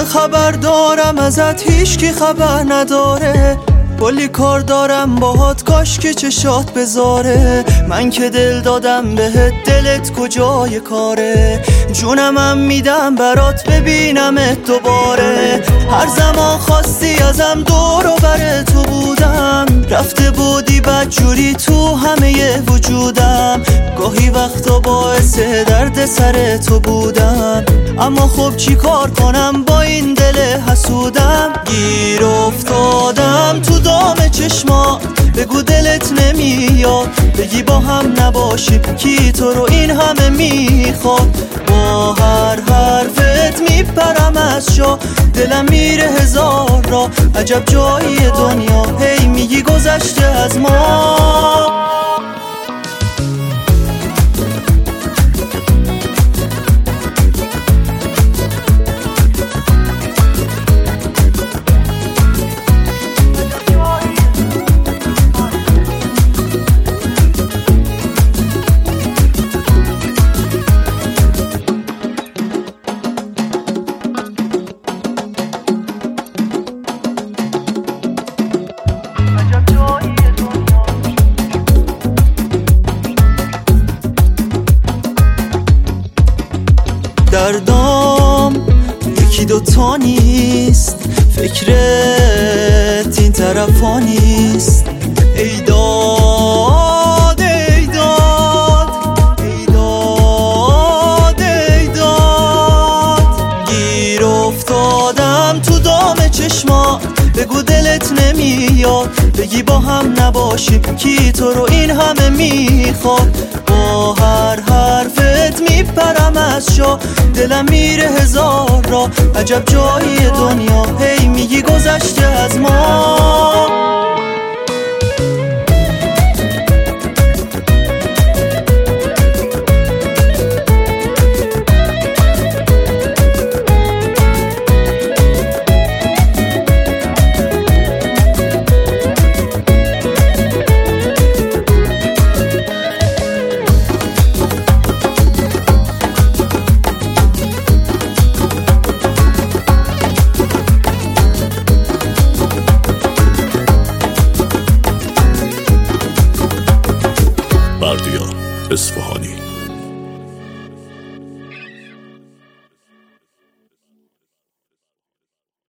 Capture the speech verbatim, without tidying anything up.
خبر دارم ازت هیچکی خبر نداره، کلی کار دارم باهات کاش که چشات بذاره. من که دل دادم بهت دلت کجای کاره، جونمم میدم برات ببینمت دوباره. هر زمان خواستی ازم دور و بر تو بودم، رفته بودی بدجوری تو همه وجودم. گاهی وقتا باعث درد سر تو بودم، اما خب چی کار کنم با این دل حسودم. گیر افتادم تو دام چشما، بگو دلت نمیاد، بگی با هم نباشیم کی تو رو این همه میخواد. با هر حرفت میپرم از جا، دلم میره هزار را، عجب جایی دنیا، هی میگی گذشته از ما. دردام یکی دوتا نیست، فکرت این طرفا نیست. ای داد ای داد ای داد ای داد، گیر افتادم تو دام چشما، بگو دلت نمیاد، بگی با هم نباشیم کی تو رو این همه میخواد. با هر حرفت میپرم از جا، دلم میره هزار را، عجب جایی دنیا، هی میگی گذشته از ما.